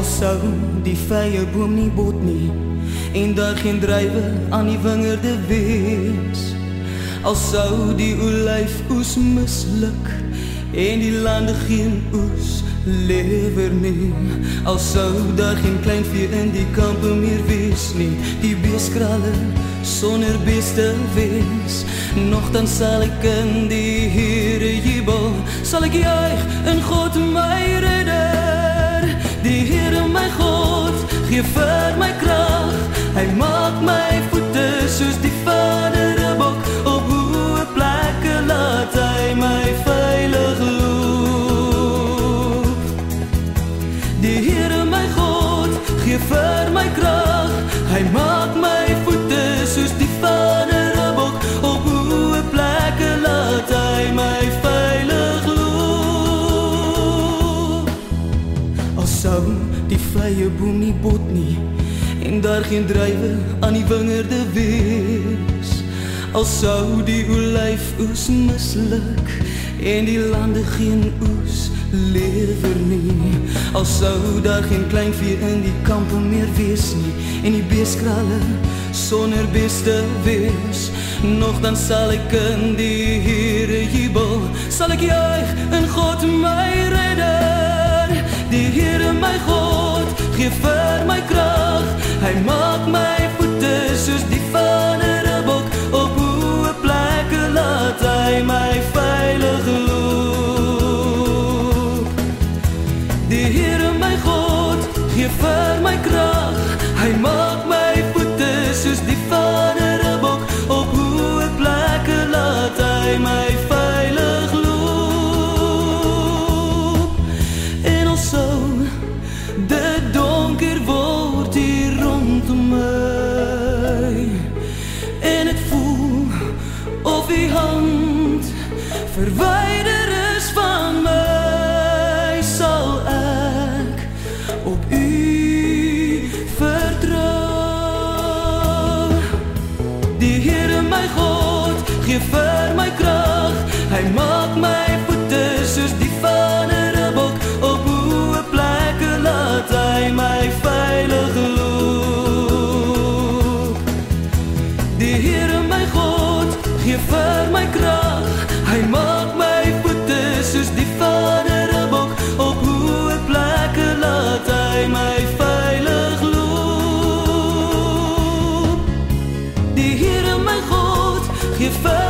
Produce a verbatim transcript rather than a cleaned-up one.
sou die vrye boom nie bot nie en daar geen druiwe aan die wingerde wees, al sou die olyfoes misluk en die lande geen oes lewer nie, al sou daar geen kleinvee in die kampe meer wees nie, die beeskralle sonder beste wees, nogtans sal ek in die Here jubel, sal ek juig in God my redder, die Here my God gee vir my krag, hy maak my voete soos die vaderbok, op hoë plekke laat hy my veilig loop. Die Here my God gee vir my krag, hy maak my voete soos die vaderbok, op hoë plekke laat hy my veilig loop. Al sou die vrye boom nie bot nie en daar geen druiwe aan die wingerde wees, al sou die olyfoes misluk en die lande geen oes lewer nie, al sou daar geen kleinvee in die kampe meer wees nie en die beeskralle sonder beste wees, nogtans sal ek in die Here jubel, sal ek juig in God my redder, die Here my God gee vir my krag, hy maak my voete soos die vaderbok, op hoë plekke laat hy my veilig loop. Die Here my God gee vir my krag, hy maak my voete soos die vaderbok, op hoë plekke laat hy my veilig loop. En al sou dit donker word hier rondom my en het voel of die hand verwyder is van my, sal ek op u vertrou. Die Here my God gee vir my krag, hy maak my voete soos die vaderbok, op hoë plekke laat hy my veilig loop. Die Here my God gee vir my krag, hy maak my voete soos die vaderbok, op hoë plekke laat hy my veilig loop. Die Here my God gee vir